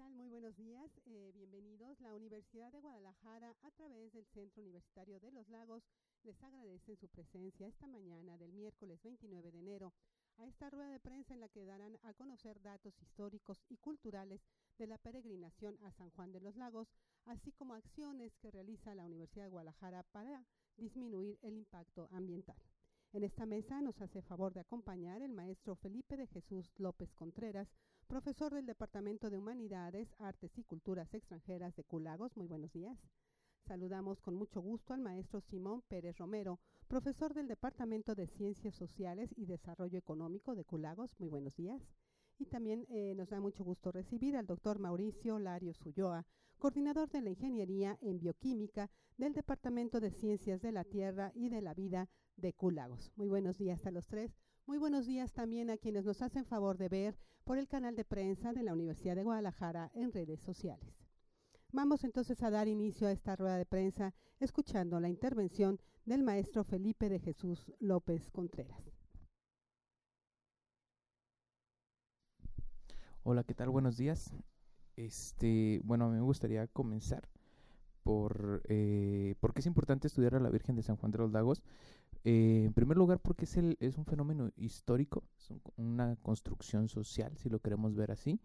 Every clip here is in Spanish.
tal? Muy buenos días. Bienvenidos. La Universidad de Guadalajara, a través del Centro Universitario de los Lagos, les agradece su presencia esta mañana del miércoles 29 de enero a esta rueda de prensa en la que darán a conocer datos históricos y culturales de la peregrinación a San Juan de los Lagos, así como acciones que realiza la Universidad de Guadalajara para disminuir el impacto ambiental. En esta mesa nos hace favor de acompañar el maestro Felipe de Jesús López Contreras, profesor del Departamento de Humanidades, Artes y Culturas Extranjeras de Q-Lagos. Muy buenos días. Saludamos con mucho gusto al maestro Simón Pérez Romero, profesor del Departamento de Ciencias Sociales y Desarrollo Económico de Q-Lagos. Muy buenos días. Y también nos da mucho gusto recibir al doctor Mauricio Larios Ulloa, coordinador de la Ingeniería en Bioquímica del Departamento de Ciencias de la Tierra y de la Vida de Q-Lagos. Muy buenos días a los tres. Muy buenos días también a quienes nos hacen favor de ver por el canal de prensa de la Universidad de Guadalajara en redes sociales. Vamos entonces a dar inicio a esta rueda de prensa escuchando la intervención del maestro Felipe de Jesús López Contreras. Hola, ¿qué tal? Buenos días. Bueno, a mí me gustaría comenzar por qué es importante estudiar a la Virgen de San Juan de los Lagos. En primer lugar, porque es un fenómeno histórico, es una construcción social, si lo queremos ver así.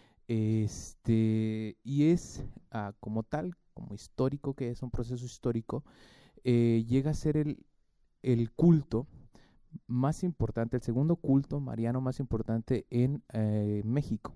Y es como tal, como histórico, que es un proceso histórico, llega a ser el culto más importante, el segundo culto mariano más importante en México.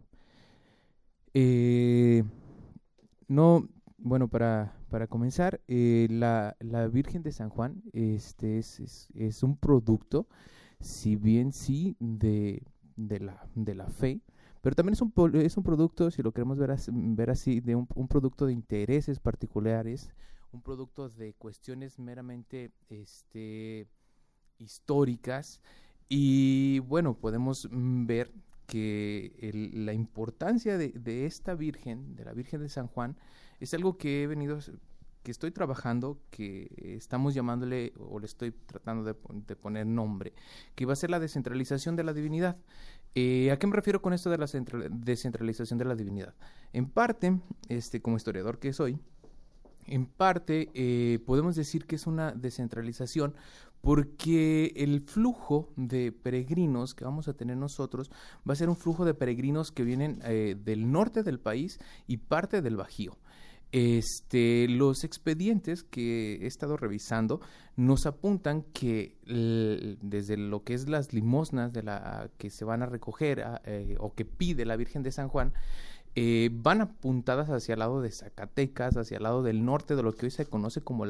Para comenzar, la Virgen de San Juan es un producto, si bien sí, de la fe, pero también es un producto, si lo queremos ver así, de un producto de intereses particulares, un producto de cuestiones meramente históricas. Y bueno, podemos ver que la importancia de esta Virgen, de la Virgen de San Juan, es algo que estoy trabajando, que estamos llamándole, o le estoy tratando de poner nombre, que va a ser la descentralización de la divinidad. ¿A qué me refiero con esto de la descentralización de la divinidad? En parte, como historiador que soy, en parte podemos decir que es una descentralización porque el flujo de peregrinos que vamos a tener nosotros va a ser un flujo de peregrinos que vienen del norte del país y parte del Bajío. Los expedientes que he estado revisando nos apuntan que desde lo que es las limosnas que se van a recoger o que pide la Virgen de San Juan, van apuntadas hacia el lado de Zacatecas, hacia el lado del norte de lo que hoy se conoce como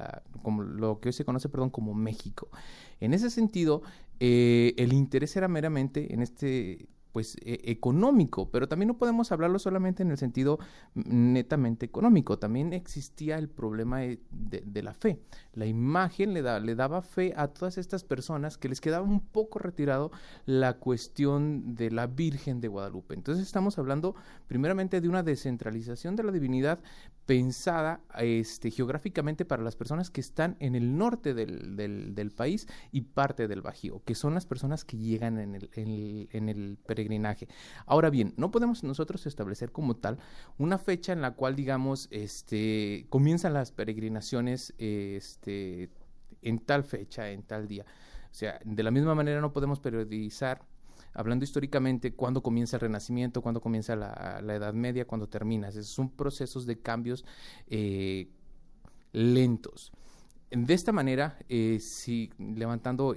como México. En ese sentido, el interés era meramente en económico, pero también no podemos hablarlo solamente en el sentido netamente económico. También existía el problema de la fe. La imagen le daba fe a todas estas personas que les quedaba un poco retirado la cuestión de la Virgen de Guadalupe. Entonces estamos hablando primeramente de una descentralización de la divinidad pensada geográficamente para las personas que están en el norte del país y parte del Bajío, que son las personas que llegan en el peregrinaje. Ahora bien, no podemos nosotros establecer como tal una fecha en la cual, digamos, comienzan las peregrinaciones en tal fecha, en tal día. O sea, de la misma manera no podemos periodizar, hablando históricamente, cuándo comienza el Renacimiento, cuándo comienza la Edad Media, cuándo termina. Son procesos de cambios lentos. De esta manera, levantando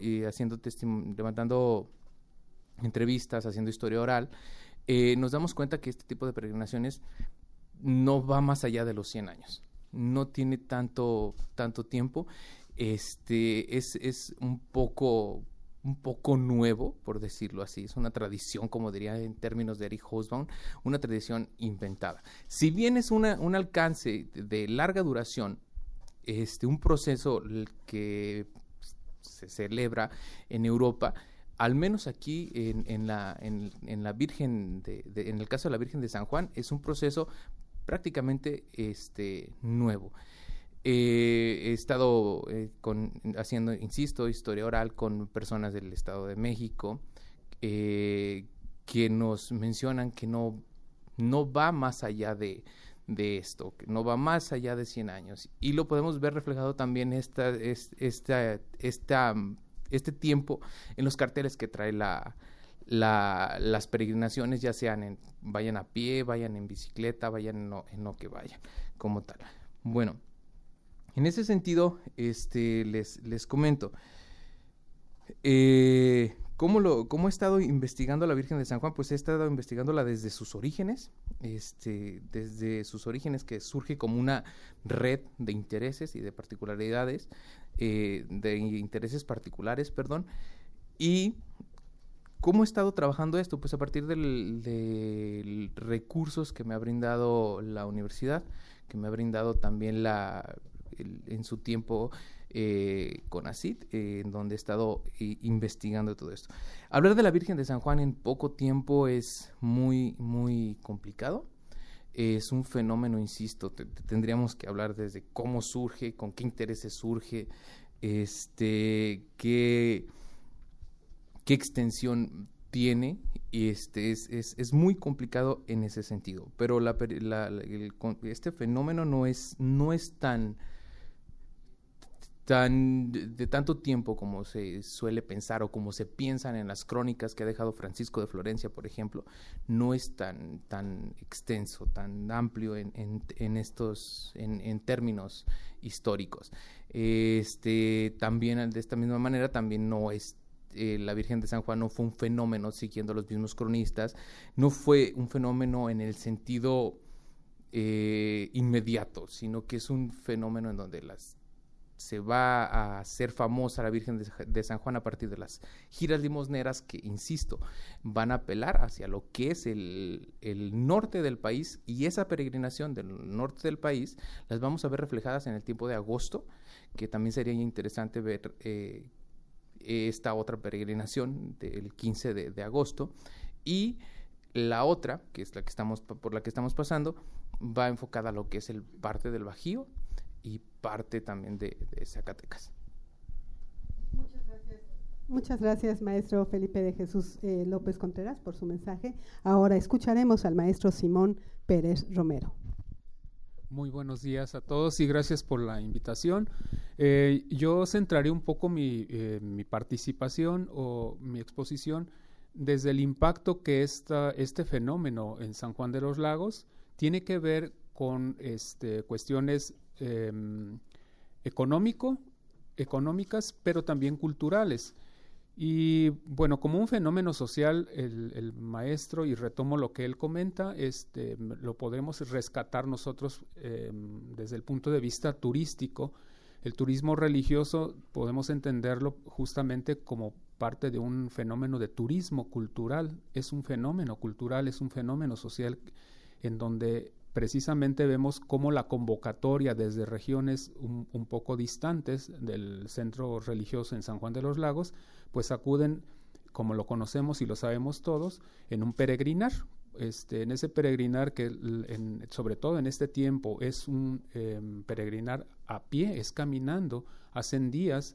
entrevistas, haciendo historia oral, nos damos cuenta que este tipo de peregrinaciones no va más allá de los 100 años. No tiene tanto tiempo. Es un poco nuevo, por decirlo así. Es una tradición, como diría en términos de Eric Hobsbawm, una tradición inventada. Si bien es un alcance de larga duración, un proceso que se celebra en Europa, al menos aquí en la Virgen en el caso de la Virgen de San Juan, es un proceso prácticamente nuevo. He estado haciendo, insisto, historia oral con personas del Estado de México que nos mencionan que no no va más allá de esto, que no va más allá de 100 años. Y lo podemos ver reflejado también este tiempo en los carteles que trae las peregrinaciones, ya sean vayan a pie, vayan en bicicleta, vayan en lo que vayan, como tal. Bueno, en ese sentido, les comento, ¿cómo he estado investigando a la Virgen de San Juan? Pues he estado investigándola desde sus orígenes, que surge como una red de intereses y de particularidades, de intereses particulares, perdón, y ¿cómo he estado trabajando esto? Pues a partir de recursos que me ha brindado la universidad, que me ha brindado también en su tiempo CONACYT, en donde he estado investigando todo esto. Hablar de la Virgen de San Juan en poco tiempo es muy, muy complicado. Es un fenómeno, insisto, tendríamos que hablar desde cómo surge, con qué intereses surge, qué extensión tiene, y es muy complicado en ese sentido, pero este fenómeno no es tan de tanto tiempo como se suele pensar o como se piensan en las crónicas que ha dejado Francisco de Florencia, por ejemplo. No es tan extenso, tan amplio en términos históricos. También de esta misma manera también no es la Virgen de San Juan no fue un fenómeno, siguiendo los mismos cronistas, no fue un fenómeno en el sentido inmediato, sino que es un fenómeno en donde se va a hacer famosa la Virgen de San Juan a partir de las giras limosneras que, insisto, van a apelar hacia lo que es el norte del país, y esa peregrinación del norte del país las vamos a ver reflejadas en el tiempo de agosto, que también sería interesante ver esta otra peregrinación del 15 de agosto, y la otra, que es por la que estamos pasando, va enfocada a lo que es parte del Bajío y parte también de Zacatecas. Muchas gracias, maestro Felipe de Jesús López Contreras, por su mensaje. Ahora escucharemos al maestro Simón Pérez Romero. Muy buenos días a todos y gracias por la invitación. Yo centraré un poco mi participación o mi exposición desde el impacto que este fenómeno en San Juan de los Lagos tiene que ver con cuestiones económicas, pero también culturales. Y bueno, como un fenómeno social, el maestro, y retomo lo que él comenta, lo podemos rescatar nosotros desde el punto de vista turístico. El turismo religioso podemos entenderlo justamente como parte de un fenómeno de turismo cultural. Es un fenómeno cultural, es un fenómeno social en donde precisamente vemos cómo la convocatoria desde regiones un poco distantes del centro religioso en San Juan de los Lagos, pues acuden, como lo conocemos y lo sabemos todos, en un peregrinar. En ese peregrinar que sobre todo en este tiempo es un peregrinar a pie, es caminando, hacen días,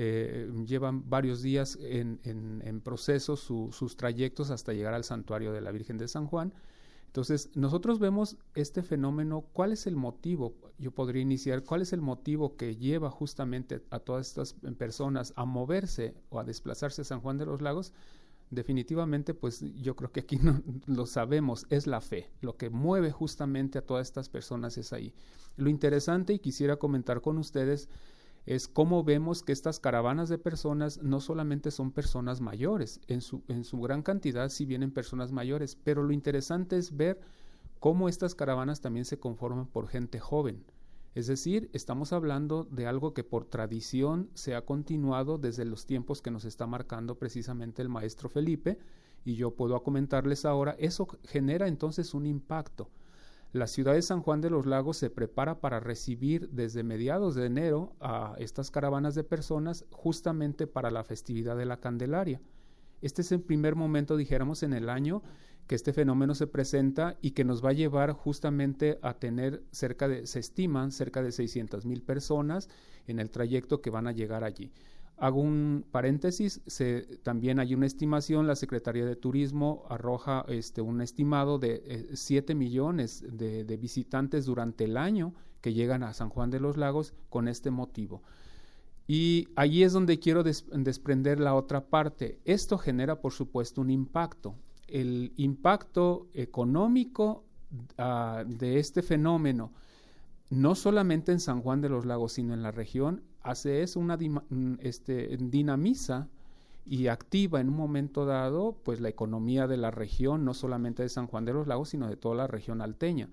llevan varios días en proceso sus trayectos hasta llegar al santuario de la Virgen de San Juan. Entonces, nosotros vemos este fenómeno. ¿Cuál es el motivo? Yo podría iniciar. ¿Cuál es el motivo que lleva justamente a todas estas personas a moverse o a desplazarse a San Juan de los Lagos? Definitivamente, pues yo creo que aquí no lo sabemos, es la fe. Lo que mueve justamente a todas estas personas es ahí. Lo interesante, y quisiera comentar con ustedes, es cómo vemos que estas caravanas de personas no solamente son personas mayores, en su gran cantidad sí vienen personas mayores, pero lo interesante es ver cómo estas caravanas también se conforman por gente joven. Es decir, estamos hablando de algo que por tradición se ha continuado desde los tiempos que nos está marcando precisamente el maestro Felipe, y yo puedo comentarles ahora, eso genera entonces un impacto. La ciudad de San Juan de los Lagos se prepara para recibir desde mediados de enero a estas caravanas de personas justamente para la festividad de la Candelaria. Este es el primer momento, dijéramos, en el año que este fenómeno se presenta y que nos va a llevar justamente a tener se estiman cerca de 600,000 personas en el trayecto que van a llegar allí. Hago un paréntesis, también hay una estimación, la Secretaría de Turismo arroja un estimado de 7 millones de visitantes durante el año que llegan a San Juan de los Lagos con este motivo. Y allí es donde quiero desprender la otra parte. Esto genera, por supuesto, un impacto. El impacto económico de este fenómeno, no solamente en San Juan de los Lagos, sino en la región, hace eso, dinamiza y activa en un momento dado pues la economía de la región, no solamente de San Juan de los Lagos, sino de toda la región alteña.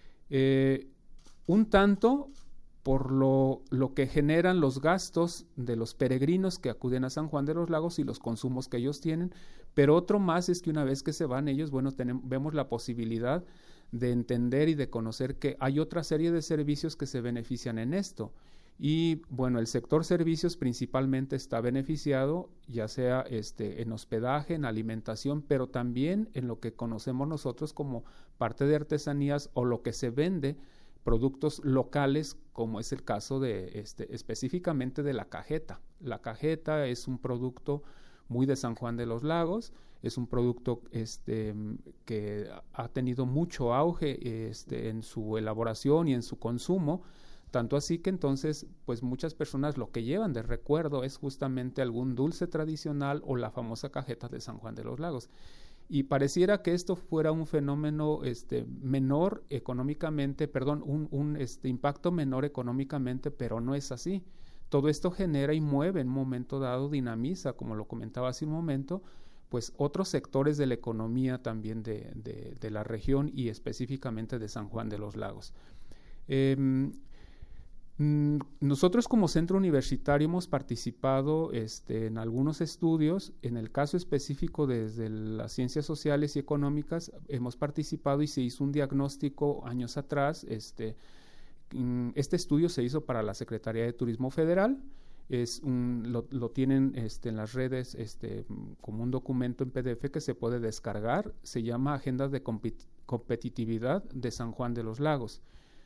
Un tanto por lo que generan los gastos de los peregrinos que acuden a San Juan de los Lagos y los consumos que ellos tienen, pero otro más es que una vez que se van ellos, bueno, vemos la posibilidad de entender y de conocer que hay otra serie de servicios que se benefician en esto. Y bueno, el sector servicios principalmente está beneficiado, ya sea en hospedaje, en alimentación, pero también en lo que conocemos nosotros como parte de artesanías o lo que se vende, productos locales, como es el caso de específicamente de la cajeta. La cajeta es un producto muy de San Juan de los Lagos, es un producto que ha tenido mucho auge en su elaboración y en su consumo, tanto así que entonces pues muchas personas lo que llevan de recuerdo es justamente algún dulce tradicional o la famosa cajeta de San Juan de los Lagos. Y pareciera que esto fuera un fenómeno menor económicamente, un impacto menor económicamente, pero no es así. Todo esto genera y mueve en un momento dado, dinamiza, como lo comentaba hace un momento, pues otros sectores de la economía también de la región y específicamente de San Juan de los Lagos. Nosotros como centro universitario hemos participado en algunos estudios. En el caso específico desde las ciencias sociales y económicas hemos participado y se hizo un diagnóstico años atrás. Este estudio se hizo para la Secretaría de Turismo Federal. Lo tienen en las redes como un documento en PDF que se puede descargar. Se llama Agenda de Competitividad de San Juan de los Lagos.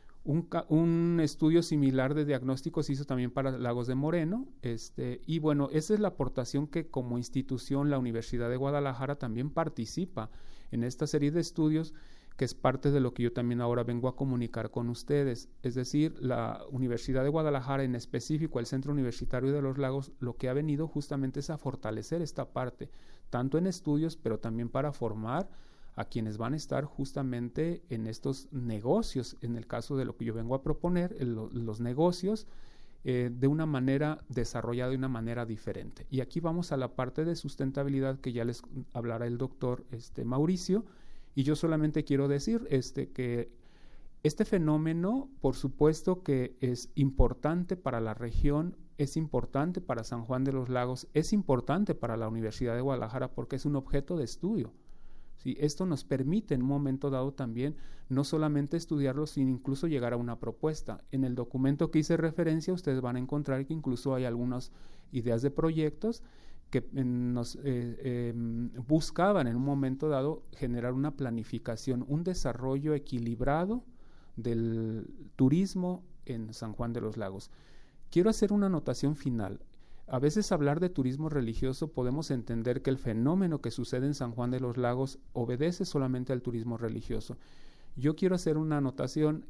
Un estudio similar de diagnóstico se hizo también para Lagos de Moreno, y bueno, esa es la aportación que como institución la Universidad de Guadalajara también participa en esta serie de estudios, que es parte de lo que yo también ahora vengo a comunicar con ustedes. Es decir, la Universidad de Guadalajara, en específico el Centro Universitario de los Lagos, lo que ha venido justamente es a fortalecer esta parte, tanto en estudios, pero también para formar a quienes van a estar justamente en estos negocios, en el caso de lo que yo vengo a proponer, los negocios de una manera desarrollada, de una manera diferente. Y aquí vamos a la parte de sustentabilidad que ya les hablará el doctor Mauricio, y yo solamente quiero decir que este fenómeno, por supuesto que es importante para la región, es importante para San Juan de los Lagos, es importante para la Universidad de Guadalajara porque es un objeto de estudio. ¿Sí? Esto nos permite en un momento dado también no solamente estudiarlo, sino incluso llegar a una propuesta. En el documento que hice referencia, ustedes van a encontrar que incluso hay algunas ideas de proyectos que nos buscaban en un momento dado generar una planificación, un desarrollo equilibrado del turismo en San Juan de los Lagos. Quiero hacer una anotación final. A veces hablar de turismo religioso podemos entender que el fenómeno que sucede en San Juan de los Lagos obedece solamente al turismo religioso. Yo quiero hacer una anotación,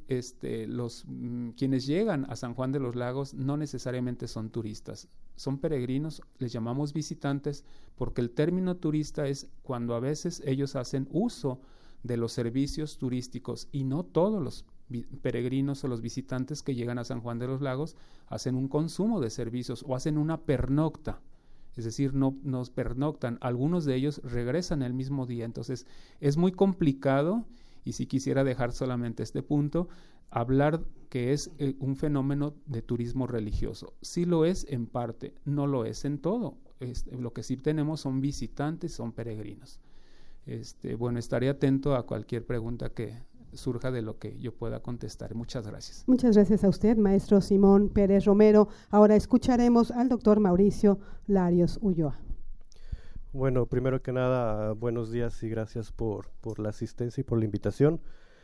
quienes llegan a San Juan de los Lagos no necesariamente son turistas, son peregrinos, les llamamos visitantes, porque el término turista es cuando a veces ellos hacen uso de los servicios turísticos y no todos los peregrinos o los visitantes que llegan a San Juan de los Lagos hacen un consumo de servicios o hacen una pernocta, es decir, no nos pernoctan, algunos de ellos regresan el mismo día. Entonces es muy complicado, y si quisiera dejar solamente este punto, hablar que es un fenómeno de turismo religioso. Sí lo es en parte, no lo es en todo. Lo que sí tenemos son visitantes, son peregrinos. Bueno, estaré atento a cualquier pregunta que surja de lo que yo pueda contestar. Muchas gracias. Muchas gracias a usted, maestro Simón Pérez Romero. Ahora escucharemos al doctor Mauricio Larios Ulloa. Bueno, primero que nada, buenos días y gracias por la asistencia y por la invitación.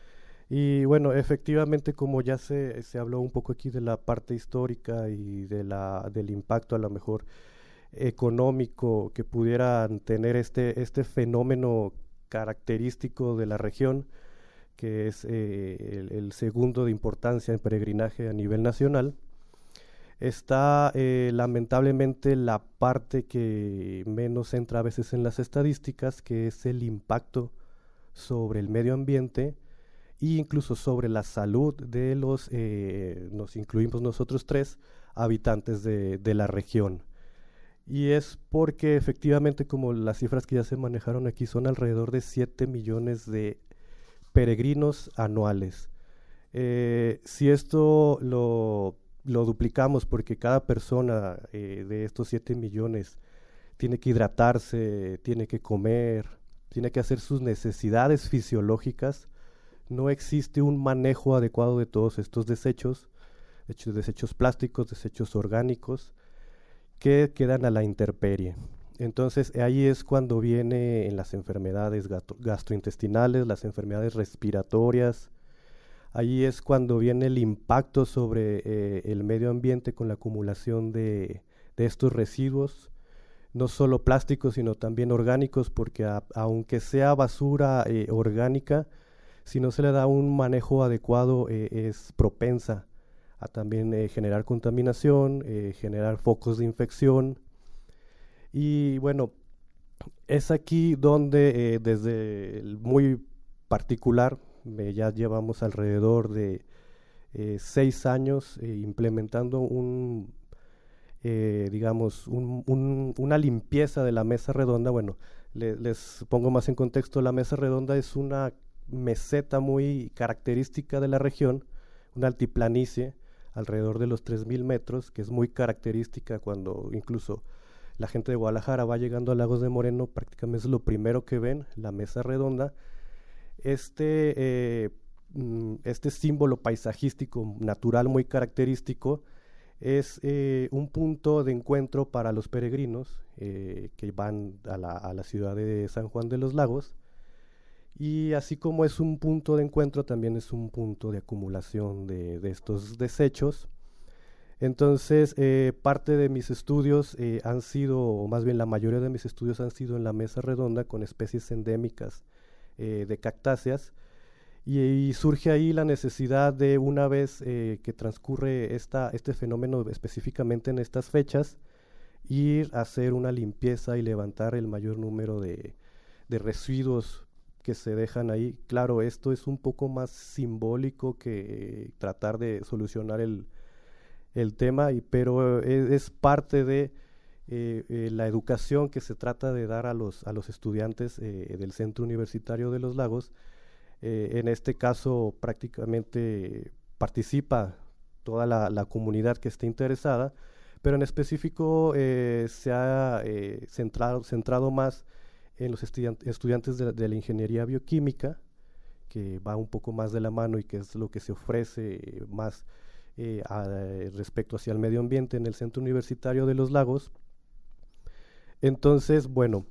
Y bueno, efectivamente, como ya se habló un poco aquí de la parte histórica y del impacto a lo mejor económico que pudieran tener este fenómeno característico de la región, que es el segundo de importancia en peregrinaje a nivel nacional, está lamentablemente la parte que menos entra a veces en las estadísticas, que es el impacto sobre el medio ambiente e incluso sobre la salud de nos incluimos nosotros tres, habitantes de la región. Y es porque efectivamente, como las cifras que ya se manejaron aquí, son alrededor de 7 millones de peregrinos anuales. Si esto lo duplicamos, porque cada persona de estos 7 millones tiene que hidratarse, tiene que comer, tiene que hacer sus necesidades fisiológicas, no existe un manejo adecuado de todos estos desechos plásticos, desechos orgánicos, que quedan a la intemperie. Entonces ahí es cuando vienen las enfermedades gastrointestinales, las enfermedades respiratorias. Ahí es cuando viene el impacto sobre el medio ambiente con la acumulación de estos residuos, no solo plásticos, sino también orgánicos, porque aunque sea basura orgánica, si no se le da un manejo adecuado, es propensa a también generar contaminación, generar focos de infección. Y bueno, es aquí donde desde el muy particular, ya llevamos alrededor de 6 años implementando una limpieza de la mesa redonda. Bueno, les pongo más en contexto. La mesa redonda es una meseta muy característica de la región, una altiplanicie alrededor de los 3,000 metros, que es muy característica. Cuando incluso la gente de Guadalajara va llegando a Lagos de Moreno, prácticamente es lo primero que ven, la mesa redonda. Este símbolo paisajístico natural muy característico es un punto de encuentro para los peregrinos que van a la ciudad de San Juan de los Lagos. Y así como es un punto de encuentro, también es un punto de acumulación de estos desechos. Entonces, parte de mis estudios han sido, o más bien la mayoría de mis estudios han sido en la mesa redonda con especies endémicas de cactáceas. Y surge ahí la necesidad de, una vez que transcurre este fenómeno específicamente en estas fechas, ir a hacer una limpieza y levantar el mayor número de residuos que se dejan ahí. Claro, esto es un poco más simbólico que tratar de solucionar el tema, pero es parte de la educación que se trata de dar a los estudiantes del Centro Universitario de los Lagos. En este caso prácticamente participa toda la comunidad que esté interesada, pero en específico se ha centrado más en los estudiantes de la ingeniería bioquímica, que va un poco más de la mano y que es lo que se ofrece más respecto hacia el medio ambiente en el Centro Universitario de los Lagos. Entonces, bueno,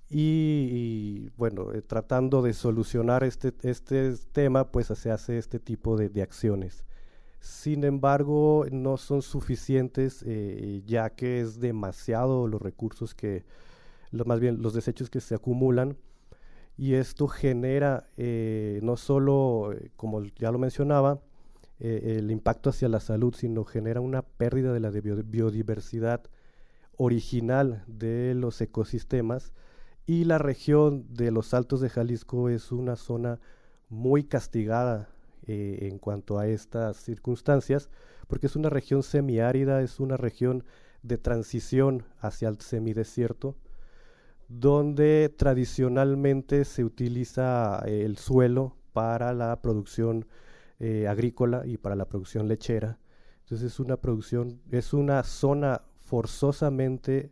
tratando de solucionar este tema, pues se hace este tipo de acciones. Sin embargo, no son suficientes, ya que es demasiado los recursos más bien los desechos que se acumulan, y esto genera no solo, como ya lo mencionaba, el impacto hacia la salud, sino genera una pérdida de la biodiversidad original de los ecosistemas. Y la región de los Altos de Jalisco es una zona muy castigada en cuanto a estas circunstancias, porque es una región semiárida, es una región de transición hacia el semidesierto, donde tradicionalmente se utiliza el suelo para la producción agrícola y para la producción lechera. Entonces es una zona forzosamente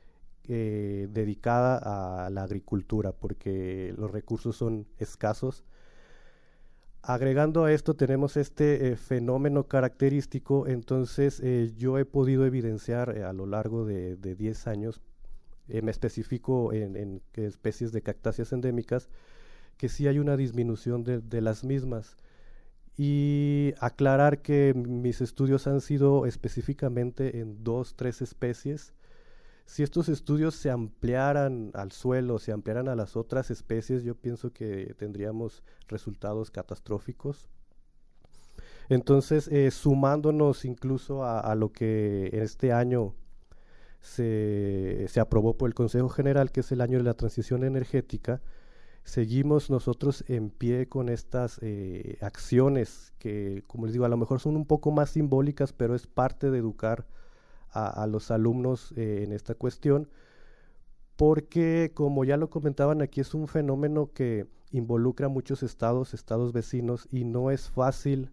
dedicada a la agricultura, porque los recursos son escasos. Agregando a esto tenemos este fenómeno característico. Entonces yo he podido evidenciar a lo largo de 10 años, me especifico en especies de cactáceas endémicas, que sí hay una disminución de las mismas. Y aclarar que mis estudios han sido específicamente en 2, 3 especies. Si estos estudios se ampliaran al suelo, se ampliaran a las otras especies, yo pienso que tendríamos resultados catastróficos. Entonces, sumándonos incluso a lo que este año se aprobó por el Consejo General, que es el año de la transición energética, seguimos nosotros en pie con estas acciones que, como les digo, a lo mejor son un poco más simbólicas, pero es parte de educar a los alumnos en esta cuestión, porque como ya lo comentaban aquí, es un fenómeno que involucra a muchos estados vecinos, y no es fácil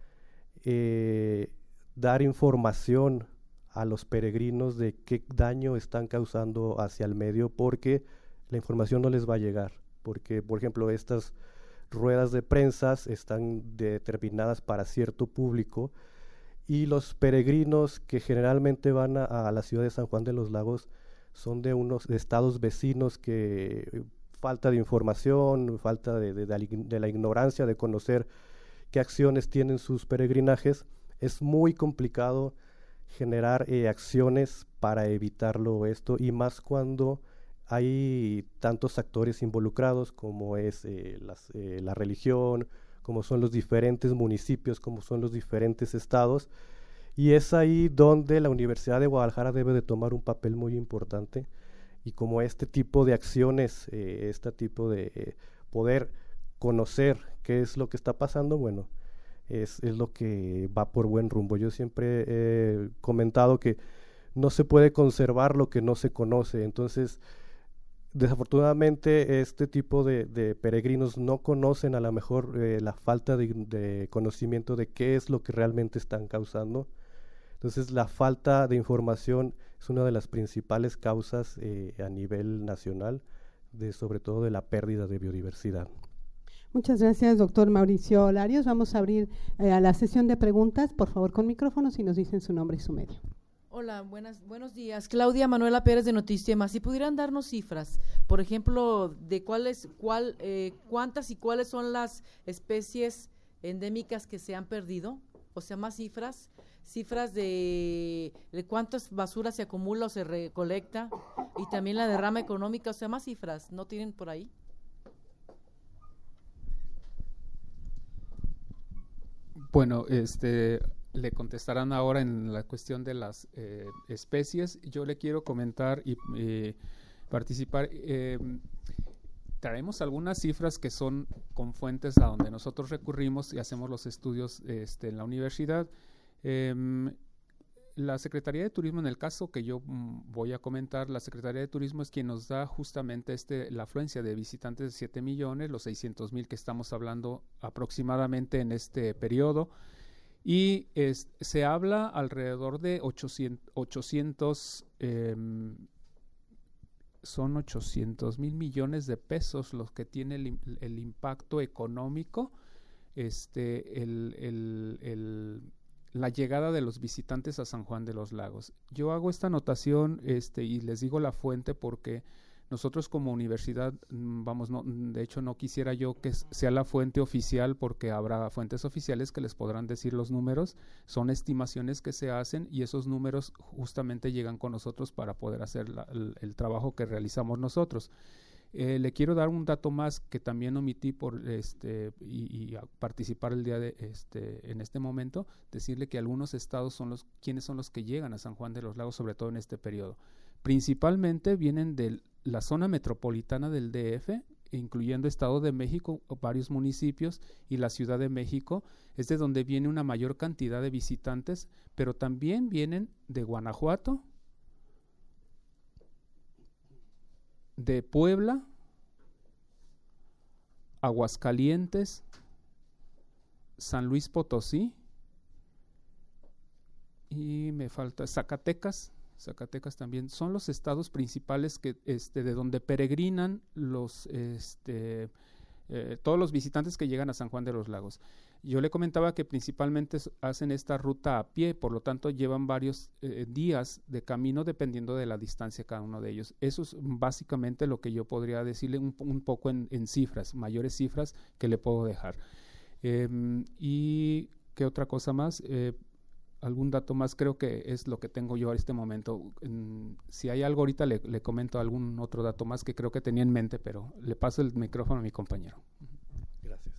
dar información a los peregrinos de qué daño están causando hacia el medio, porque la información no les va a llegar, porque por ejemplo estas ruedas de prensa están determinadas para cierto público, y los peregrinos que generalmente van a la ciudad de San Juan de los Lagos son de unos estados vecinos que falta de información, falta de la ignorancia de conocer qué acciones tienen sus peregrinajes. Es muy complicado generar acciones para evitarlo esto, y más cuando hay tantos actores involucrados como es la religión, como son los diferentes municipios, como son los diferentes estados, y es ahí donde la Universidad de Guadalajara debe de tomar un papel muy importante, y como este tipo de acciones, este tipo de poder conocer qué es lo que está pasando, bueno, es lo que va por buen rumbo. Yo siempre he comentado que no se puede conservar lo que no se conoce, entonces desafortunadamente este tipo de peregrinos no conocen a lo mejor la falta de conocimiento de qué es lo que realmente están causando. Entonces la falta de información es una de las principales causas a nivel nacional, sobre todo de la pérdida de biodiversidad. Muchas gracias, doctor Mauricio Larios. Vamos a abrir a la sesión de preguntas. Por favor, con micrófono, si nos dicen su nombre y su medio. Hola, buenos días. Claudia Manuela Pérez de Noticias. Si pudieran darnos cifras, por ejemplo, de cuántas y cuáles son las especies endémicas que se han perdido, o sea, más cifras de cuántas basuras se acumula o se recolecta, y también la derrama económica, o sea, más cifras. ¿No tienen por ahí? Bueno, le contestarán ahora en la cuestión de las especies. Yo le quiero comentar y participar. Traemos algunas cifras que son con fuentes a donde nosotros recurrimos y hacemos los estudios en la universidad. La Secretaría de Turismo, en el caso que yo voy a comentar, la Secretaría de Turismo es quien nos da justamente la afluencia de visitantes de 7 millones, los 600,000 que estamos hablando aproximadamente en este periodo, y se habla alrededor de 800 son 800,000 millones de pesos los que tiene el impacto económico, la llegada de los visitantes a San Juan de los Lagos. Yo hago esta anotación y les digo la fuente porque nosotros como universidad, de hecho no quisiera yo que sea la fuente oficial, porque habrá fuentes oficiales que les podrán decir los números, son estimaciones que se hacen y esos números justamente llegan con nosotros para poder hacer el trabajo que realizamos nosotros. Le quiero dar un dato más que también omití por y a participar el día en este momento, decirle que algunos estados son quienes son los que llegan a San Juan de los Lagos, sobre todo en este periodo. Principalmente vienen de la zona metropolitana del DF, incluyendo Estado de México, varios municipios, y la Ciudad de México, es de donde viene una mayor cantidad de visitantes, pero también vienen de Guanajuato, de Puebla, Aguascalientes, San Luis Potosí, y me falta Zacatecas también. Son los estados principales que de donde peregrinan todos los visitantes que llegan a San Juan de los Lagos. Yo le comentaba que principalmente hacen esta ruta a pie, por lo tanto llevan varios días de camino dependiendo de la distancia cada uno de ellos. Eso es básicamente lo que yo podría decirle un poco en cifras, mayores cifras que le puedo dejar. Y qué otra cosa más, algún dato más, creo que es lo que tengo yo a este momento. Si hay algo ahorita le comento algún otro dato más que creo que tenía en mente, pero le paso el micrófono a mi compañero. Gracias.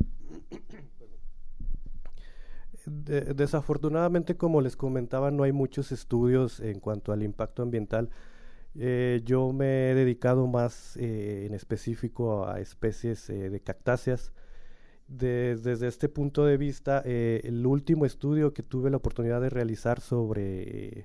Desafortunadamente, como les comentaba, no hay muchos estudios en cuanto al impacto ambiental. Yo me he dedicado más en específico a especies de cactáceas. Desde este punto de vista, el último estudio que tuve la oportunidad de realizar sobre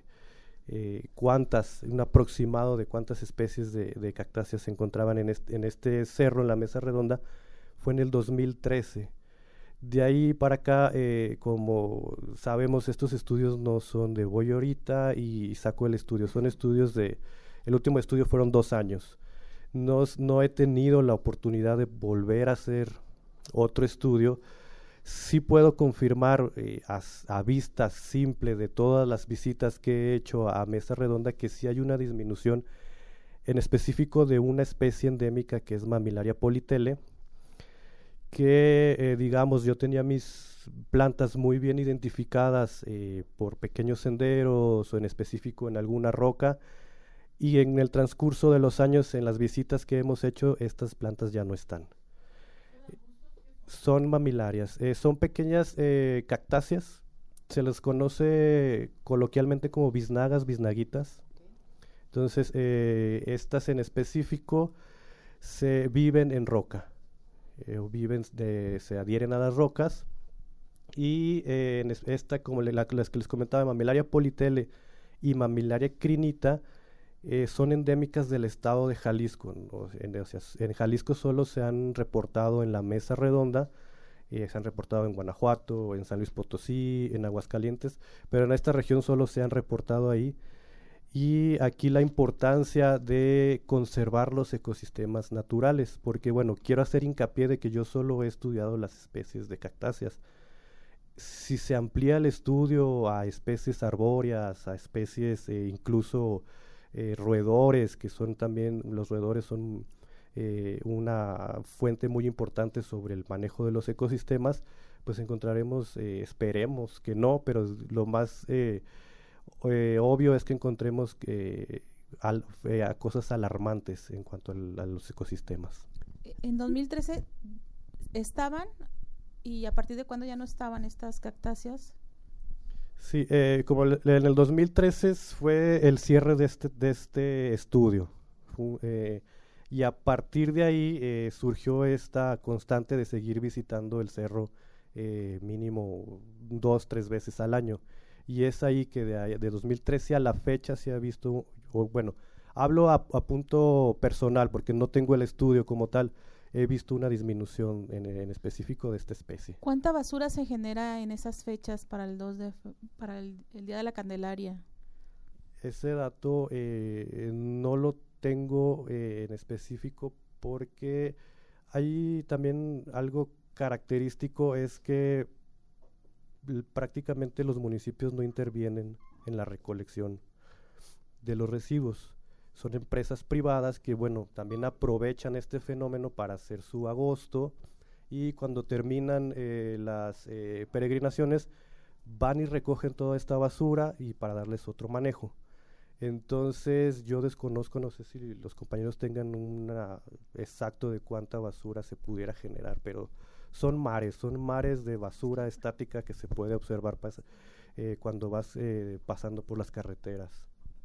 un aproximado de cuántas especies de cactáceas se encontraban en este cerro, en la Mesa Redonda, fue en el 2013. De ahí para acá, como sabemos, estos estudios no son de voy ahorita y saco el estudio, son estudios el último estudio fueron 2 años. No he tenido la oportunidad de volver a hacer otro estudio. Sí puedo confirmar a vista simple de todas las visitas que he hecho a Mesa Redonda que sí hay una disminución en específico de una especie endémica que es Mammillaria politele, que digamos yo tenía mis plantas muy bien identificadas por pequeños senderos o en específico en alguna roca, y en el transcurso de los años en las visitas que hemos hecho estas plantas ya no están. Son mamilarias, son pequeñas cactáceas, se les conoce coloquialmente como biznagas, biznaguitas. Entonces estas en específico se viven en roca, se adhieren a las rocas, y en esta, como las que les comentaba, Mammillaria politele y Mammillaria crinita, son endémicas del estado de Jalisco, ¿no? En Jalisco solo se han reportado en la Mesa Redonda, se han reportado en Guanajuato, en San Luis Potosí, en Aguascalientes, pero en esta región solo se han reportado ahí. Y aquí la importancia de conservar los ecosistemas naturales, porque bueno, quiero hacer hincapié de que yo solo he estudiado las especies de cactáceas. Si se amplía el estudio a especies arbóreas, a especies incluso roedores, que son también, los roedores son una fuente muy importante sobre el manejo de los ecosistemas, pues encontraremos, esperemos que no, pero lo más obvio es que encontremos cosas alarmantes en cuanto a los ecosistemas. En 2013 estaban, ¿y a partir de cuándo ya no estaban estas cactáceas? Sí, como en el 2013 fue el cierre de este estudio, y a partir de ahí surgió esta constante de seguir visitando el cerro mínimo 2-3 veces al año, y es ahí que de 2013 a la fecha se ha visto, bueno, hablo a punto personal porque no tengo el estudio como tal, he visto una disminución en específico de esta especie. ¿Cuánta basura se genera en esas fechas para el Día de la Candelaria? Ese dato no lo tengo en específico porque hay también algo característico, es que prácticamente los municipios no intervienen en la recolección de los residuos. Son empresas privadas que, bueno, también aprovechan este fenómeno para hacer su agosto, y cuando terminan las peregrinaciones van y recogen toda esta basura y para darles otro manejo. Entonces yo desconozco, no sé si los compañeros tengan un exacto de cuánta basura se pudiera generar, pero son mares de basura estática que se puede observar cuando vas pasando por las carreteras.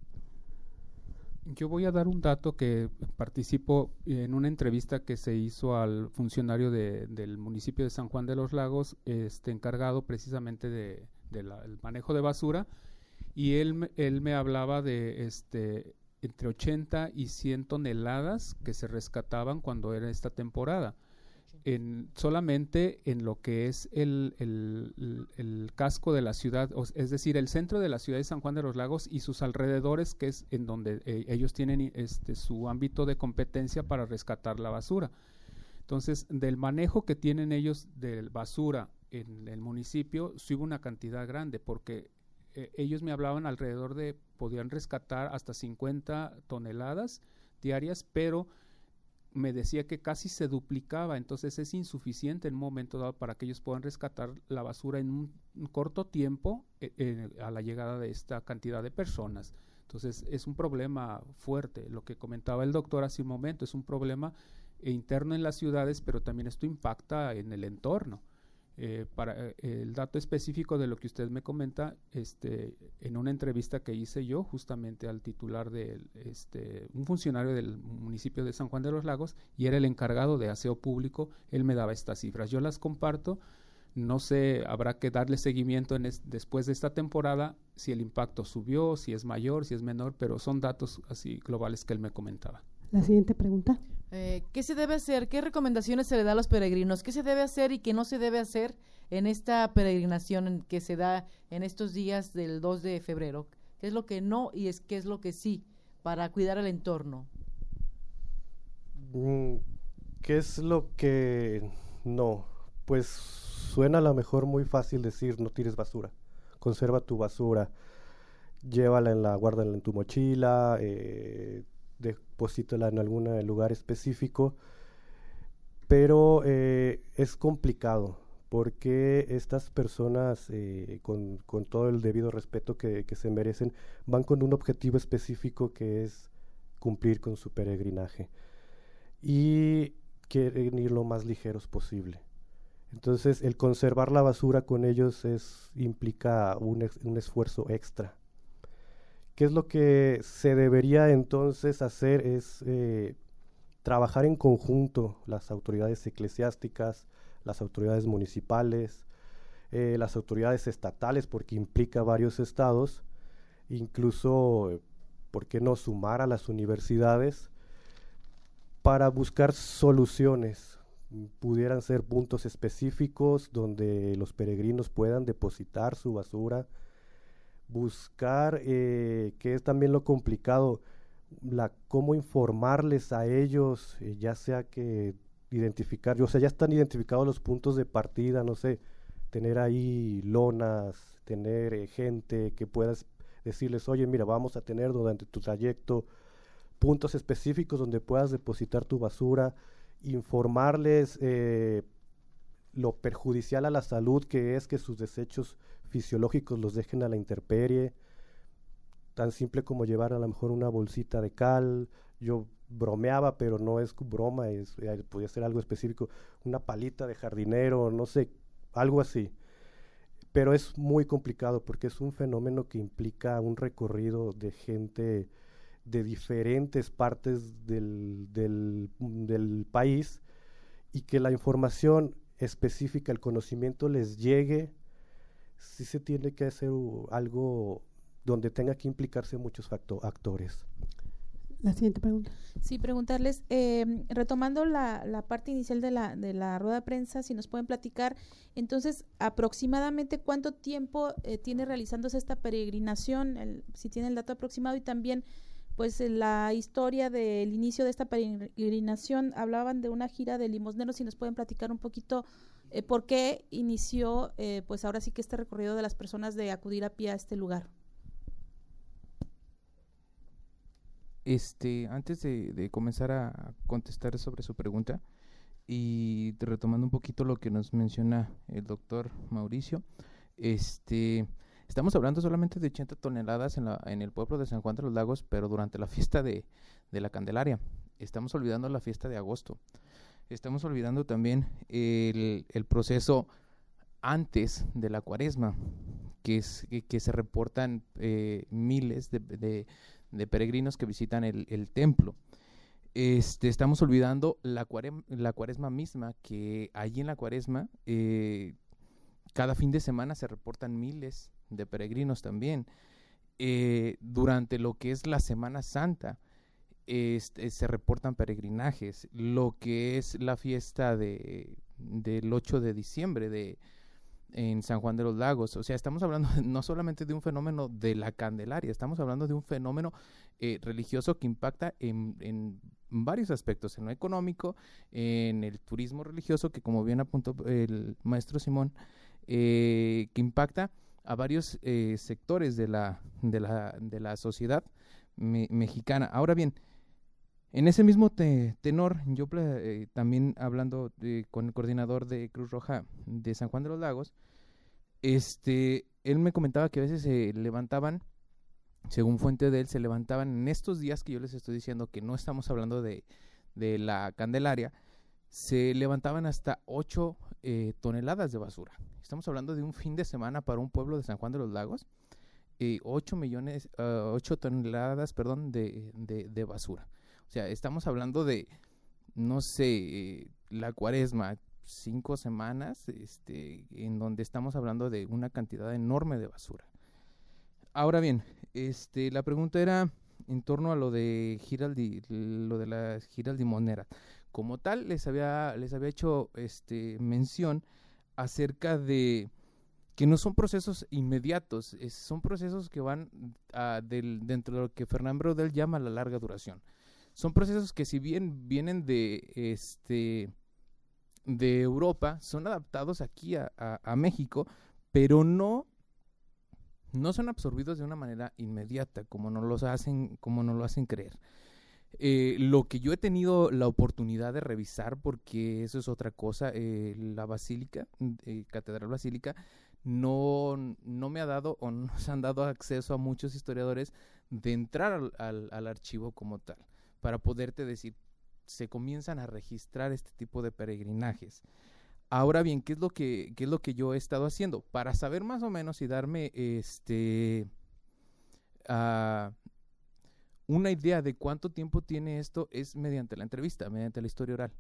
Yo voy a dar un dato que participo en una entrevista que se hizo al funcionario del municipio de San Juan de los Lagos, encargado precisamente del manejo de basura, y él me hablaba de entre 80 y 100 toneladas que se rescataban cuando era esta temporada. Solamente en lo que es el casco de la ciudad, es decir, el centro de la ciudad de San Juan de los Lagos y sus alrededores, que es en donde ellos tienen su ámbito de competencia para rescatar la basura. Entonces, del manejo que tienen ellos de basura en el municipio, sí hubo una cantidad grande, porque ellos me hablaban podían rescatar hasta 50 toneladas diarias, pero me decía que casi se duplicaba, entonces es insuficiente en un momento dado para que ellos puedan rescatar la basura en un corto tiempo a la llegada de esta cantidad de personas. Entonces es un problema fuerte, lo que comentaba el doctor hace un momento, es un problema interno en las ciudades, pero también esto impacta en el entorno. Para el dato específico de lo que usted me comenta, en una entrevista que hice yo justamente al titular de un funcionario del municipio de San Juan de los Lagos, y era el encargado de aseo público, él me daba estas cifras. Yo las comparto, no sé, habrá que darle seguimiento después de esta temporada, si el impacto subió, si es mayor, si es menor, pero son datos así globales que él me comentaba. La siguiente pregunta. ¿Qué se debe hacer? ¿Qué recomendaciones se le da a los peregrinos? ¿Qué se debe hacer y qué no se debe hacer en esta peregrinación que se da en estos días del 2 de febrero? ¿Qué es lo que no y qué es lo que sí para cuidar el entorno? ¿Qué es lo que no? Pues suena a lo mejor muy fácil decir no tires basura, conserva tu basura, llévala guárdala en tu mochila, deposítala en algún lugar específico, pero es complicado porque estas personas, con todo el debido respeto que se merecen, van con un objetivo específico que es cumplir con su peregrinaje y quieren ir lo más ligeros posible. Entonces el conservar la basura con ellos implica un esfuerzo extra. ¿Qué es lo que se debería entonces hacer? Es trabajar en conjunto las autoridades eclesiásticas, las autoridades municipales, las autoridades estatales, porque implica varios estados, incluso, ¿por qué no sumar a las universidades para buscar soluciones? Pudieran ser puntos específicos donde los peregrinos puedan depositar su basura, buscar, que es también lo complicado, cómo informarles a ellos, ya sea que identificar, o sea, ya están identificados los puntos de partida, no sé, tener ahí lonas, tener gente que puedas decirles, oye, mira, vamos a tener durante tu trayecto puntos específicos donde puedas depositar tu basura, informarles lo perjudicial a la salud que es que sus desechos fisiológicos los dejen a la intemperie, tan simple como llevar a lo mejor una bolsita de cal. Yo bromeaba, pero no es broma, podría ser algo específico, una palita de jardinero, no sé, algo así. Pero es muy complicado porque es un fenómeno que implica un recorrido de gente de diferentes partes del país, y que la información específica, el conocimiento les llegue. Sí se tiene que hacer algo donde tenga que implicarse muchos actores. La siguiente pregunta. Sí, preguntarles, retomando la parte inicial de la rueda de prensa, si nos pueden platicar, entonces, aproximadamente cuánto tiempo tiene realizándose esta peregrinación, si tiene el dato aproximado, y también pues la historia del inicio de esta peregrinación. Hablaban de una gira de limosneros, si nos pueden platicar un poquito por qué inició, pues ahora sí que este recorrido de las personas de acudir a pie a este lugar. Antes de comenzar a contestar sobre su pregunta, y retomando un poquito lo que nos menciona el doctor Mauricio, estamos hablando solamente de 80 toneladas en el pueblo de San Juan de los Lagos, pero durante la fiesta de la Candelaria. Estamos olvidando la fiesta de agosto. Estamos olvidando también el proceso antes de la Cuaresma, que se reportan miles de peregrinos que visitan el templo. Estamos olvidando la Cuaresma misma, que allí en la Cuaresma cada fin de semana se reportan miles de peregrinos también. Durante lo que es la Semana Santa se reportan peregrinajes. Lo que es la fiesta del 8 de diciembre en San Juan de los Lagos. O sea, estamos hablando no solamente de un fenómeno de la Candelaria, estamos hablando de un fenómeno religioso que impacta en varios aspectos, en lo económico, en el turismo religioso, que como bien apuntó el maestro Simón, que impacta a varios sectores de la sociedad mexicana. Ahora bien, En ese mismo tenor, yo también hablando con el coordinador de Cruz Roja de San Juan de los Lagos, él me comentaba que a veces se levantaban, según fuente de él, se levantaban en estos días que yo les estoy diciendo, que no estamos hablando de la Candelaria, se levantaban hasta 8 toneladas de basura. Estamos hablando de un fin de semana para un pueblo de San Juan de los Lagos, 8 toneladas, de basura. O sea, estamos hablando de, no sé, la Cuaresma, 5 semanas, en donde estamos hablando de una cantidad enorme de basura. Ahora bien, la pregunta era en torno a lo de las giras limoneras. Como tal, les había hecho mención acerca de que no son procesos inmediatos, son procesos que van dentro de lo que Fernán Braudel llama la larga duración. Son procesos que, si bien vienen de Europa, son adaptados aquí a México, pero no son absorbidos de una manera inmediata, como nos lo hacen creer. Lo que yo he tenido la oportunidad de revisar, porque eso es otra cosa, la Basílica, Catedral Basílica, no me ha dado o no nos han dado acceso a muchos historiadores de entrar al archivo como tal, para poderte decir, se comienzan a registrar este tipo de peregrinajes. Ahora bien, ¿qué es lo que yo he estado haciendo? Para saber más o menos y darme una idea de cuánto tiempo tiene esto, es mediante la entrevista, mediante la historia oral.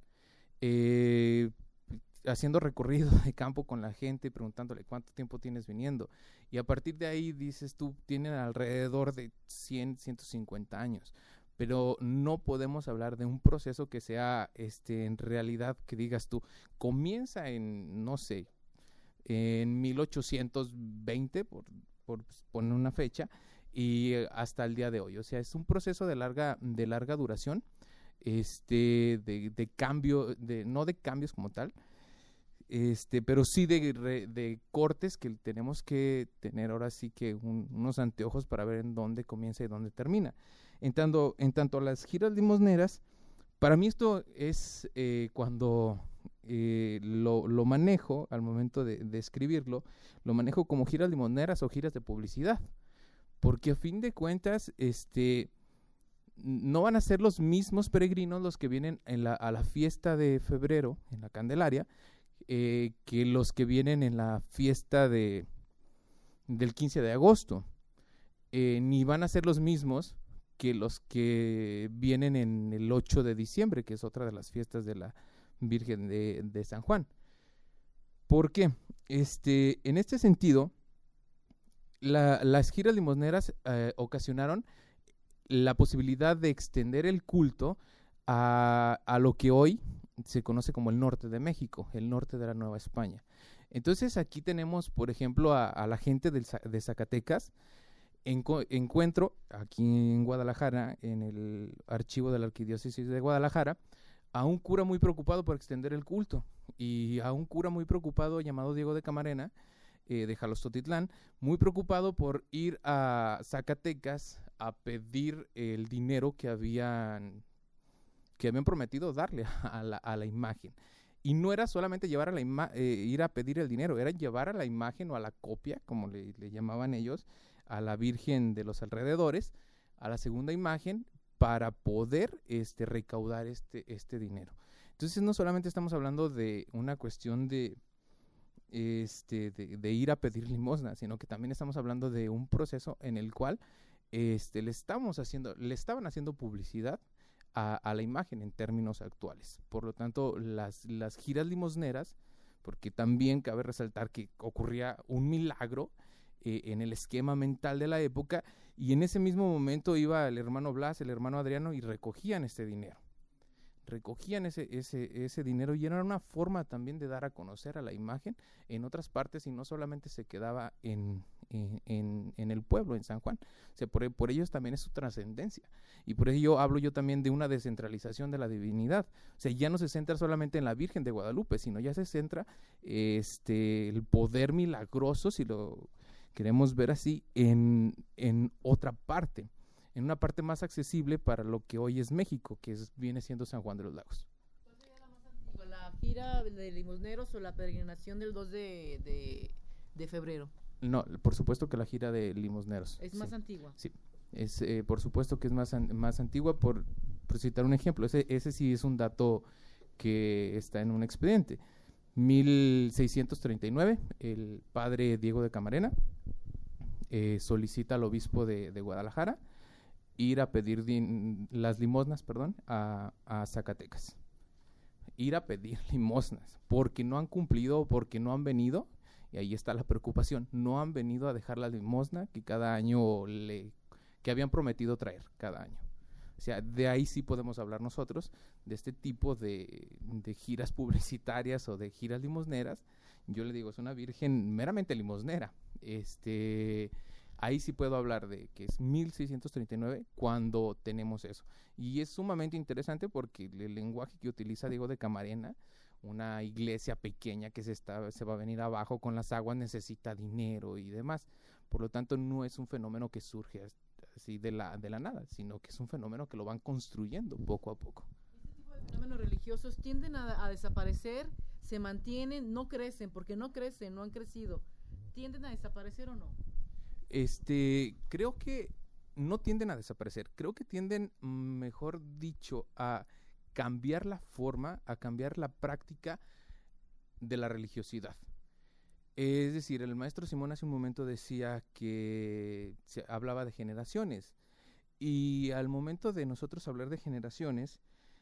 Haciendo recorrido de campo con la gente, preguntándole cuánto tiempo tienes viniendo. Y a partir de ahí dices tú, tienen alrededor de 100, 150 años. Pero no podemos hablar de un proceso que sea en realidad, que digas tú, comienza en, no sé, en 1820, por poner una fecha, y hasta el día de hoy. O sea, es un proceso de larga duración, de cambio, no de cambios como tal, pero sí de cortes que tenemos que tener ahora sí que unos anteojos para ver en dónde comienza y dónde termina. En tanto a las giras limosneras, para mí esto es cuando lo manejo al momento de escribirlo, lo manejo como giras limoneras o giras de publicidad, porque a fin de cuentas no van a ser los mismos peregrinos los que vienen a la fiesta de febrero en la Candelaria, que los que vienen en la fiesta del 15 de agosto, ni van a ser los mismos que los que vienen en el 8 de diciembre, que es otra de las fiestas de la Virgen de San Juan. ¿Por qué? En este sentido, las giras limosneras ocasionaron la posibilidad de extender el culto a lo que hoy se conoce como el norte de México, el norte de la Nueva España. Entonces aquí tenemos, por ejemplo, a la gente de Zacatecas. Encuentro aquí en Guadalajara, en el archivo de la Arquidiócesis de Guadalajara, a un cura muy preocupado por extender el culto, y a un cura muy preocupado llamado Diego de Camarena, de Jalostotitlán, muy preocupado por ir a Zacatecas a pedir el dinero que habían prometido darle a la imagen. Y no era solamente llevar ir a pedir el dinero, era llevar a la imagen o a la copia, como le llamaban ellos, a la Virgen de los alrededores, a la segunda imagen, para poder recaudar este dinero. Entonces no solamente estamos hablando de una cuestión de ir a pedir limosna, sino que también estamos hablando de un proceso en el cual le estaban haciendo publicidad a la imagen en términos actuales. Por lo tanto, las giras limosneras, porque también cabe resaltar que ocurría un milagro en el esquema mental de la época, y en ese mismo momento iba el hermano Blas, el hermano Adriano, y recogían ese dinero. Recogían ese dinero, y era una forma también de dar a conocer a la imagen en otras partes, y no solamente se quedaba en el pueblo, en San Juan. O sea, por ellos también es su trascendencia, y por ello hablo yo también de una descentralización de la divinidad. O sea, ya no se centra solamente en la Virgen de Guadalupe, sino ya se centra el poder milagroso, si lo queremos ver así, en otra parte. en una parte más accesible para lo que hoy es México, que viene siendo San Juan de los Lagos. ¿Cuál sería la más antigua, la gira de limosneros o la peregrinación del 2 de febrero? No, por supuesto que la gira de limosneros. ¿Es más antigua? Sí, es, por supuesto que es más antigua, por citar un ejemplo. Ese sí es un dato que está en un expediente. 1639, el padre Diego de Camarena solicita al obispo de Guadalajara ir a pedir las limosnas, a Zacatecas. Ir a pedir limosnas, porque no han cumplido o porque no han venido. Y ahí está la preocupación, no han venido a dejar la limosna que cada año que habían prometido traer cada año. O sea, de ahí sí podemos hablar nosotros de este tipo de giras publicitarias o de giras limosneras. Yo le digo, es una virgen meramente limosnera. Ahí sí puedo hablar de que es 1639 cuando tenemos eso. Y es sumamente interesante porque el lenguaje que utiliza Diego de Camarena, una iglesia pequeña que se va a venir abajo con las aguas, necesita dinero y demás. Por lo tanto, no es un fenómeno que surge así de la nada, sino que es un fenómeno que lo van construyendo poco a poco. Este tipo de fenómenos religiosos tienden a desaparecer, se mantienen, no crecen, porque no crecen, no han crecido. ¿Tienden a desaparecer o no? Creo que no tienden a desaparecer, creo que tienden, mejor dicho, a cambiar la forma, a cambiar la práctica de la religiosidad. Es decir, el maestro Simón hace un momento decía que se hablaba de generaciones, y al momento de nosotros hablar de generaciones,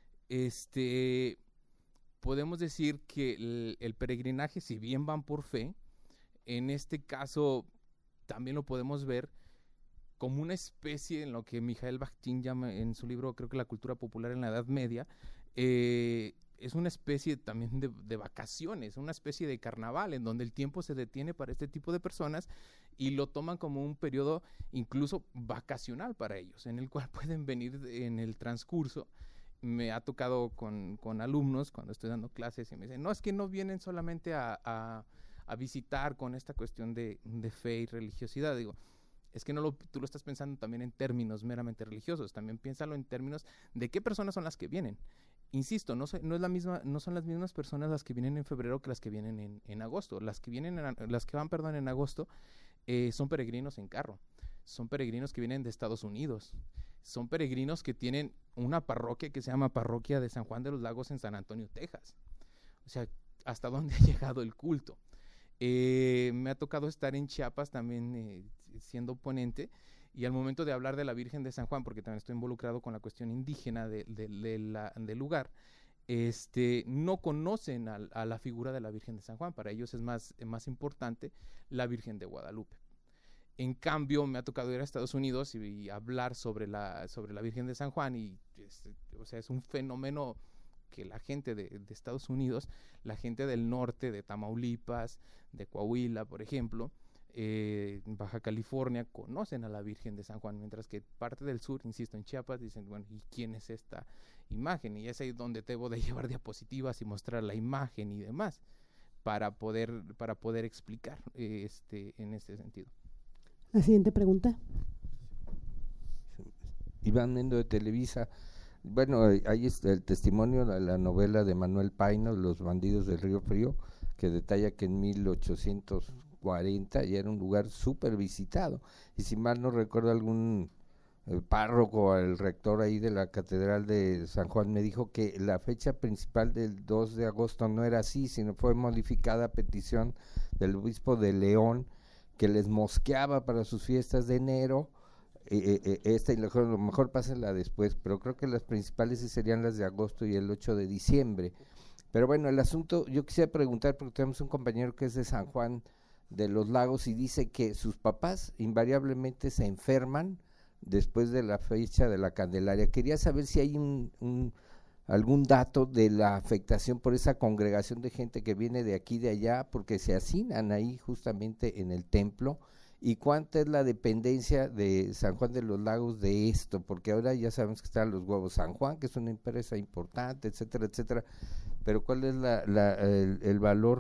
podemos decir que el peregrinaje, si bien van por fe, en este caso también lo podemos ver como una especie en lo que Mijael Bakhtin llama en su libro, creo que La cultura popular en la Edad Media, es una especie también de vacaciones, una especie de carnaval en donde el tiempo se detiene para este tipo de personas y lo toman como un periodo incluso vacacional para ellos, en el cual pueden venir en el transcurso. Me ha tocado con alumnos cuando estoy dando clases y me dicen, no, es que no vienen solamente a visitar con esta cuestión de fe y religiosidad. Digo, es que tú lo estás pensando también en términos meramente religiosos, también piénsalo en términos de qué personas son las que vienen. Insisto, no son las mismas personas las que vienen en febrero que las que vienen en agosto. Las que van en agosto son peregrinos en carro, son peregrinos que vienen de Estados Unidos, son peregrinos que tienen una parroquia que se llama Parroquia de San Juan de los Lagos en San Antonio, Texas. O sea, ¿hasta dónde ha llegado el culto? Me ha tocado estar en Chiapas también siendo ponente, y al momento de hablar de la Virgen de San Juan, porque también estoy involucrado con la cuestión indígena del lugar, no conocen a la figura de la Virgen de San Juan. Para ellos es más importante la Virgen de Guadalupe. En cambio, me ha tocado ir a Estados Unidos y hablar sobre la Virgen de San Juan, y o sea, es un fenómeno que la gente de Estados Unidos, la gente del norte, de Tamaulipas, de Coahuila, por ejemplo, Baja California, conocen a la Virgen de San Juan, mientras que parte del sur, insisto, en Chiapas, dicen, bueno, ¿y quién es esta imagen? Y es ahí donde debo de llevar diapositivas y mostrar la imagen y demás, para poder explicar en este sentido. La siguiente pregunta. Iván Mendo, de Televisa. Bueno, ahí está el testimonio de la novela de Manuel Paino, Los bandidos del Río Frío, que detalla que en 1840 ya era un lugar súper visitado, y si mal no recuerdo, algún párroco, el rector ahí de la Catedral de San Juan, me dijo que la fecha principal del 2 de agosto no era así, sino fue modificada a petición del obispo de León, que les mosqueaba para sus fiestas de enero. Y lo mejor pásenla después, pero creo que las principales sí serían las de agosto y el 8 de diciembre. Pero bueno, el asunto, yo quisiera preguntar, porque tenemos un compañero que es de San Juan de los Lagos y dice que sus papás invariablemente se enferman después de la fecha de la Candelaria. Quería saber si hay algún dato de la afectación por esa congregación de gente que viene de aquí y de allá, porque se hacinan ahí justamente en el templo. ¿Y cuánta es la dependencia de San Juan de los Lagos de esto? Porque ahora ya sabemos que están los Huevos San Juan, que es una empresa importante, etcétera, etcétera. Pero ¿cuál es el valor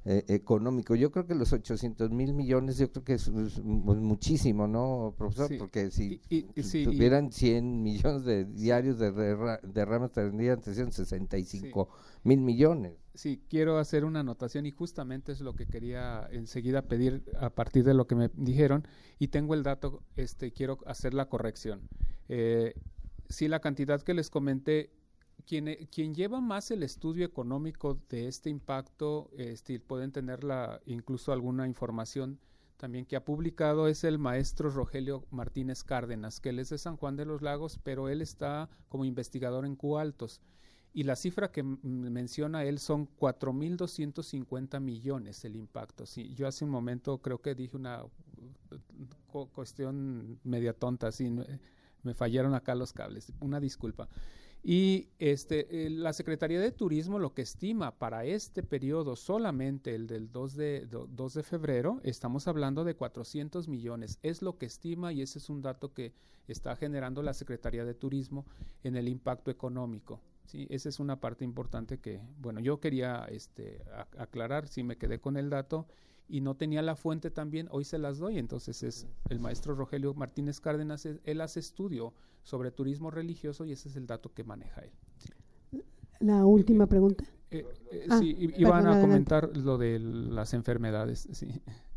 económico. Yo creo que los 800,000 millones, yo creo que es muchísimo, ¿no, profesor? Sí. Porque si Sí, tuvieran 100 millones de diarios de derrames, tendrían 365,000 millones. Sí, quiero hacer una anotación y justamente es lo que quería enseguida pedir a partir de lo que me dijeron y tengo el dato, quiero hacer la corrección. Sí, la cantidad que les comenté, quien lleva más el estudio económico de este impacto, pueden tener incluso alguna información también que ha publicado, es el maestro Rogelio Martínez Cárdenas, que él es de San Juan de los Lagos, pero él está como investigador en Q-Altos. Y la cifra que menciona él son 4,250 millones el impacto. Sí, yo hace un momento creo que dije una cuestión media tonta, así me fallaron acá los cables, una disculpa. Y la Secretaría de Turismo lo que estima para este periodo, solamente el del 2 de febrero, estamos hablando de 400 millones. Es lo que estima y ese es un dato que está generando la Secretaría de Turismo en el impacto económico. Sí, esa es una parte importante que, bueno, yo quería aclarar, si me quedé con el dato y no tenía la fuente también, hoy se las doy. Entonces es el maestro Rogelio Martínez Cárdenas, él hace estudio sobre turismo religioso y ese es el dato que maneja él. Sí. La última pregunta. Sí, iban a comentar lo de las enfermedades, sí.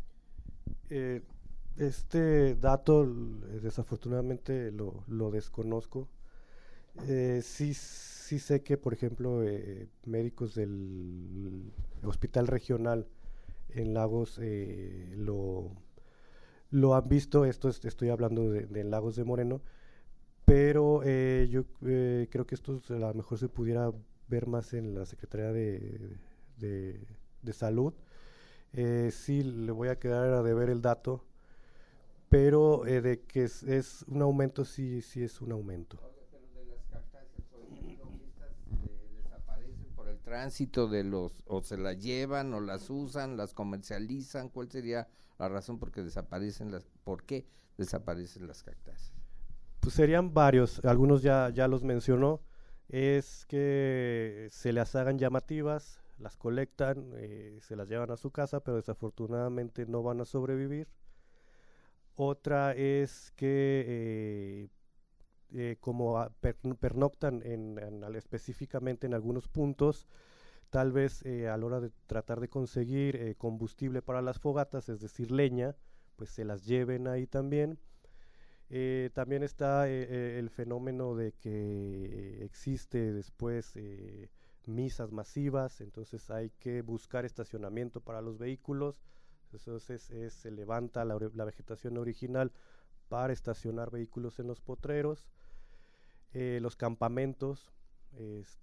Este dato desafortunadamente lo desconozco. Sí sé que, por ejemplo, médicos del Hospital Regional en Lagos lo han visto. Estoy hablando de Lagos de Moreno, pero yo creo que esto a lo mejor se pudiera ver más en la Secretaría de Salud. Sí, le voy a quedar a deber el dato, pero de que es un aumento, sí es un aumento. ¿Desaparecen por el tránsito o se las llevan o las usan, las comercializan? ¿Cuál sería la razón por qué desaparecen las cactáceas? Pues serían varios, algunos ya los mencionó. Es que se las hagan llamativas, las colectan, se las llevan a su casa, pero desafortunadamente no van a sobrevivir. Otra es que como pernoctan específicamente en algunos puntos, tal vez a la hora de tratar de conseguir combustible para las fogatas, es decir, leña, pues se las lleven ahí también. También está el fenómeno de que existe después misas masivas, entonces hay que buscar estacionamiento para los vehículos. Entonces se levanta la vegetación original para estacionar vehículos en los potreros. Los campamentos es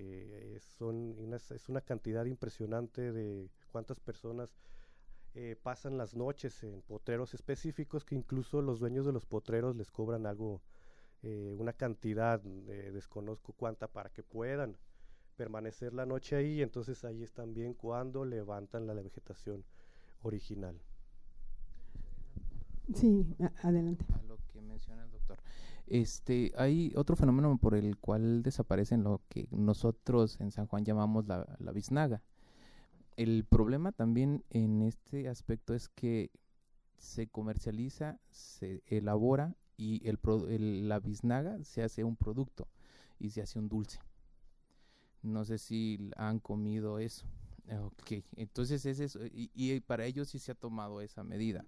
una cantidad impresionante de cuántas personas pasan las noches en potreros específicos, que incluso los dueños de los potreros les cobran algo, una cantidad, desconozco cuánta, para que puedan permanecer la noche ahí. Entonces ahí es también cuando levantan la vegetación original. Sí, adelante. A lo que menciona el doctor. Hay otro fenómeno por el cual desaparecen lo que nosotros en San Juan llamamos la biznaga. El problema también en este aspecto es que se comercializa, se elabora y la biznaga se hace un producto y se hace un dulce. No sé si han comido eso. Okay. Entonces es eso, y para ellos sí se ha tomado esa medida.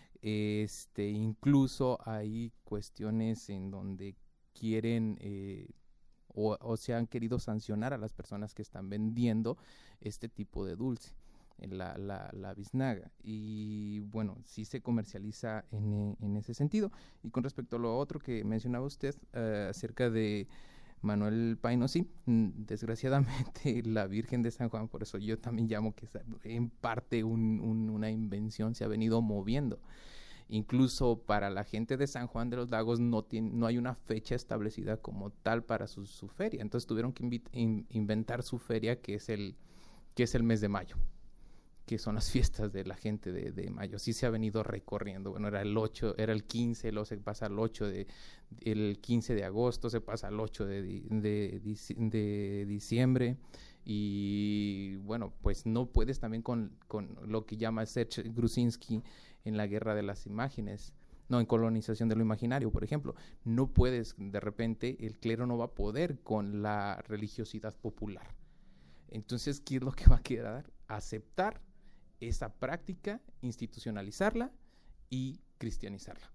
Incluso hay cuestiones en donde quieren o se han querido sancionar a las personas que están vendiendo este tipo de dulce, la biznaga, y bueno, sí se comercializa en ese sentido. Y con respecto a lo otro que mencionaba usted acerca de Manuel Paino, sí, desgraciadamente la Virgen de San Juan, por eso yo también llamo que en parte una invención, se ha venido moviendo. Incluso para la gente de San Juan de los Lagos no hay una fecha establecida como tal para su feria. Entonces tuvieron que inventar su feria, que es el mes de mayo, que son las fiestas de la gente de mayo. Sí se ha venido recorriendo. Bueno, era el 8, era el 15, luego se pasa al 8 el 15 de agosto, se pasa al 8 de diciembre, Y bueno, pues no puedes también con lo que llama Serge Grusinski en La guerra de las imágenes, no, en Colonización de lo imaginario, por ejemplo. No puedes, de repente, el clero no va a poder con la religiosidad popular. Entonces, ¿qué es lo que va a quedar? Aceptar esa práctica, institucionalizarla y cristianizarla.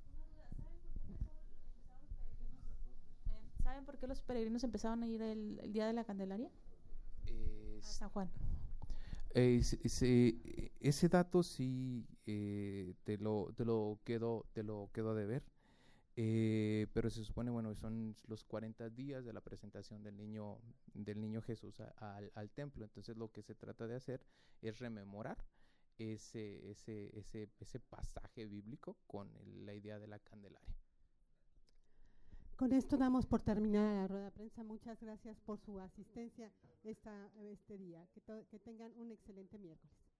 ¿Saben por qué los peregrinos empezaban a ir el día de la Candelaria? A San Juan. Ese dato sí te lo quedo de ver, pero se supone, bueno, son los 40 días de la presentación del niño Jesús al templo. Entonces lo que se trata de hacer es rememorar ese pasaje bíblico con la idea de la Candelaria. Con esto damos por terminada la rueda de prensa. Muchas gracias por su asistencia este día. Que tengan un excelente miércoles.